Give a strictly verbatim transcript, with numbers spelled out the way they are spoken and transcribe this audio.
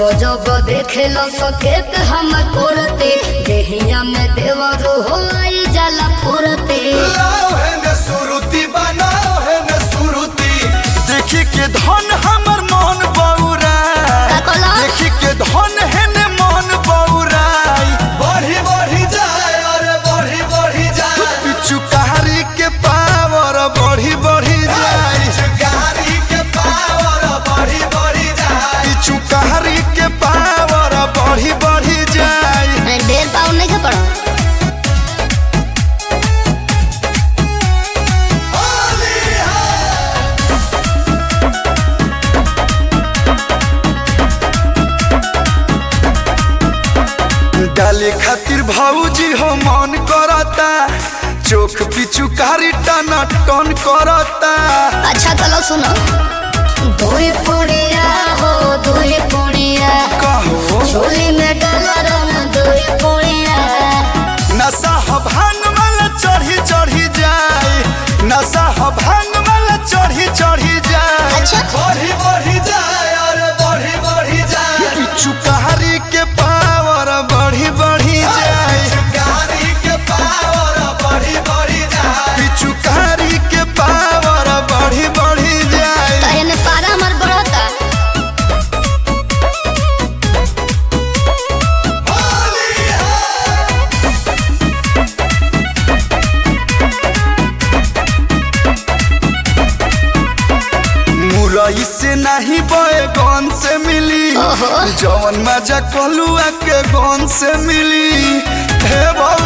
जब देखे लो सकेत हम कोरते देहिया में देवर हो आई जाला पुरते सुरुति बनाओ है न सुरुति देखी के धन हमर मन बौरा देखी के धन है न मन बौराई बढ़ी बढ़ी जाए अरे बढ़ी बढ़ी जाए पिचु कहारी के पावर बढ़ी बढ़ी जाए कहारी के पावर बढ़ी बढ़ी जाए पिचु कहारी के पावर बढ़ी बढ़ी जाए ढेर पावर नहीं के पड़ा डाले खातिर भाऊजी हो मन करता चोख पिचु कारी टना टन करता। अच्छा चलो सुनो दुई पुड़िया हो दुई पुड़िया कहो झोली में डाला रंग दुई पुड़िया नशा हो भांग वाला चढ़ी चढ़ी जाए नशा हो भांग वाला चढ़ी चढ़ी जाए अच्छा बढ़ी बढ़ी जाए अरे बढ़ी बढ़ी जाए पिचु कारी के पावर बढ़ी बढ़ी जाए कारी के पावर बढ़ी बढ़ी जाए पिचु कारी के पावर बढ़ी बढ़ी जाए तहे ने पारा हमार बढ़ता मुरई से नहीं बैगन से मिली जवन मजा कलुआ के गन से मिली हे